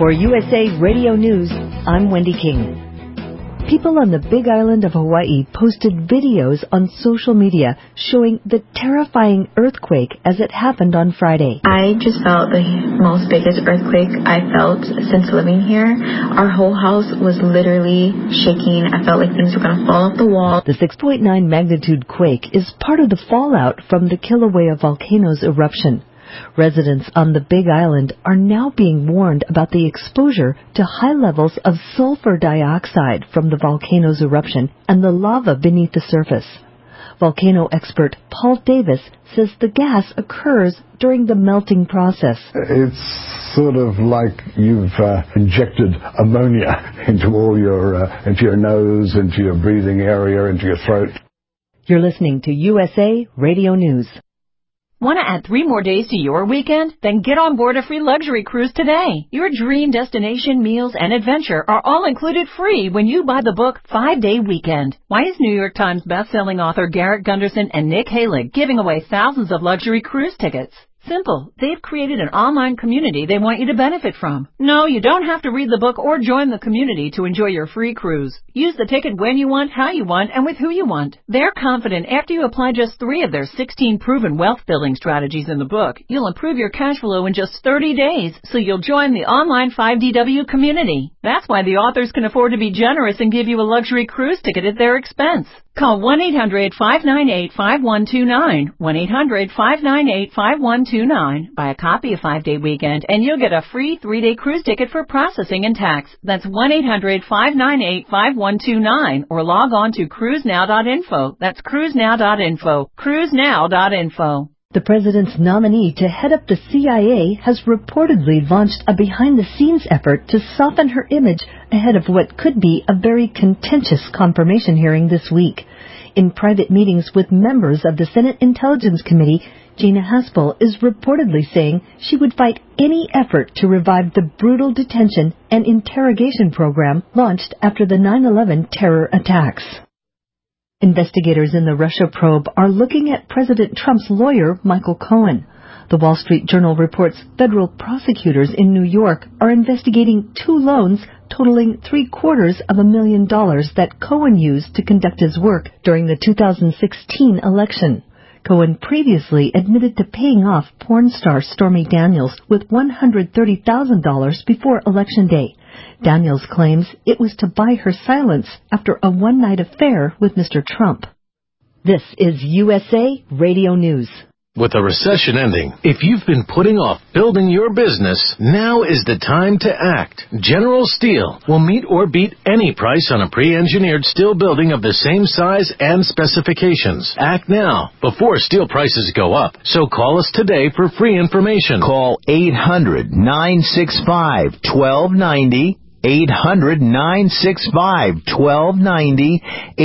For USA Radio News, I'm Wendy King. People on the Big Island of Hawaii posted videos on social media showing the terrifying earthquake as it happened on Friday. I just felt the most biggest earthquake I felt since living here. Our whole house was literally shaking. I felt like things were going to fall off the wall. The 6.9 magnitude quake is part of the fallout from the Kilauea volcano's eruption. Residents on the Big Island are now being warned about the exposure to high levels of sulfur dioxide from the volcano's eruption and the lava beneath the surface. Volcano expert Paul Davis says the gas occurs during the melting process. It's sort of like you've injected ammonia into into your nose, into your breathing area, into your throat. You're listening to USA Radio News. Want to add 3 more days to your weekend? Then get on board a free luxury cruise today. Your dream destination, meals, and adventure are all included free when you buy the book 5-Day Weekend. Why is New York Times bestselling author Garrett Gunderson and Nick Halig giving away thousands of luxury cruise tickets? Simple. They've created an online community they want you to benefit from. No, you don't have to read the book or join the community to enjoy your free cruise. Use the ticket when you want, how you want, and with who you want. They're confident after you apply just 3 of their 16 proven wealth-building strategies in the book, you'll improve your cash flow in just 30 days, so you'll join the online 5DW community. That's why the authors can afford to be generous and give you a luxury cruise ticket at their expense. Call 1-800-598-5129, 1-800-598-5129. Buy a copy of 5-Day Weekend, and you'll get a free 3-day cruise ticket for processing and tax. That's 1-800-598-5129, or log on to cruisenow.info. That's cruisenow.info, cruisenow.info. The president's nominee to head up the CIA has reportedly launched a behind-the-scenes effort to soften her image ahead of what could be a very contentious confirmation hearing this week. In private meetings with members of the Senate Intelligence Committee, Gina Haspel is reportedly saying she would fight any effort to revive the brutal detention and interrogation program launched after the 9/11 terror attacks. Investigators in the Russia probe are looking at President Trump's lawyer, Michael Cohen. The Wall Street Journal reports federal prosecutors in New York are investigating 2 loans totaling $750,000 that Cohen used to conduct his work during the 2016 election. Cohen previously admitted to paying off porn star Stormy Daniels with $130,000 before Election Day. Daniels claims it was to buy her silence after a one-night affair with Mr. Trump. This is USA Radio News. With the recession ending, if you've been putting off building your business, now is the time to act. General Steel will meet or beat any price on a pre-engineered steel building of the same size and specifications. Act now, before steel prices go up. So call us today for free information. Call 800-965-1290. 800-965-1290,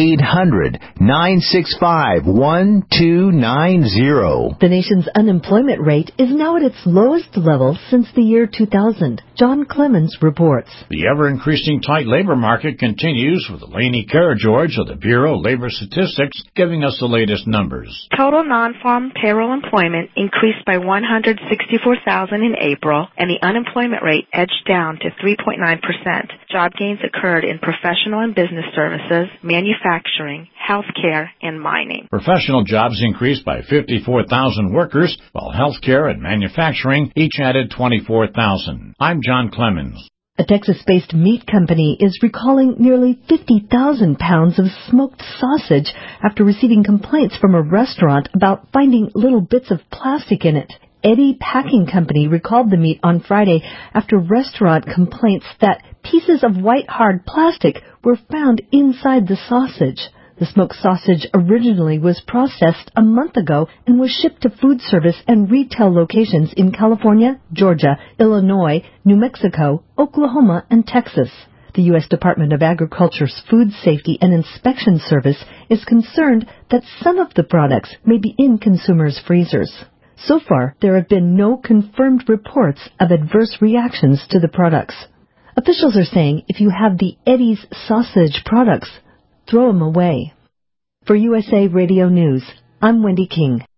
800-965-1290. The nation's unemployment rate is now at its lowest level since the year 2000. John Clemens reports. The ever-increasing tight labor market continues, with Elaine Karageorge of the Bureau of Labor Statistics giving us the latest numbers. Total non-farm payroll employment increased by 164,000 in April, and the unemployment rate edged down to 3.9%. Job gains occurred in professional and business services, manufacturing, healthcare, and mining. Professional jobs increased by 54,000 workers, while healthcare and manufacturing each added 24,000. I'm John Clemens. A Texas-based meat company is recalling nearly 50,000 pounds of smoked sausage after receiving complaints from a restaurant about finding little bits of plastic in it. Eddy Packing Company recalled the meat on Friday after restaurant complaints that pieces of white hard plastic were found inside the sausage. The smoked sausage originally was processed a month ago and was shipped to food service and retail locations in California, Georgia, Illinois, New Mexico, Oklahoma, and Texas. The U.S. Department of Agriculture's Food Safety and Inspection Service is concerned that some of the products may be in consumers' freezers. So far, there have been no confirmed reports of adverse reactions to the products. Officials are saying if you have the Eddy's sausage products, throw them away. For USA Radio News, I'm Wendy King.